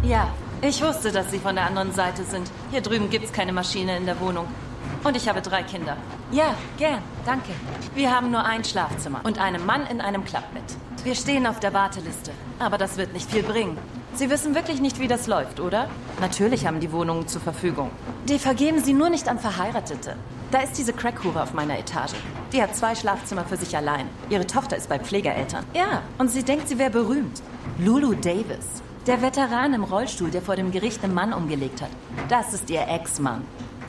Ja, ich wusste, dass Sie von der anderen Seite sind. Hier drüben gibt's keine Maschine in der Wohnung. Und ich habe 3 Kinder. Ja, gern, danke. Wir haben nur ein Schlafzimmer und einen Mann in einem Klappbett. Wir stehen auf der Warteliste, aber das wird nicht viel bringen. Sie wissen wirklich nicht, wie das läuft, oder? Natürlich haben die Wohnungen zur Verfügung. Die vergeben sie nur nicht an Verheiratete. Da ist diese Crackhure auf meiner Etage. Die hat 2 Schlafzimmer für sich allein. Ihre Tochter ist bei Pflegeeltern. Ja, und sie denkt, sie wäre berühmt. Lulu Davis. Der Veteran im Rollstuhl, der vor dem Gericht einen Mann umgelegt hat. Das ist ihr Ex-Mann.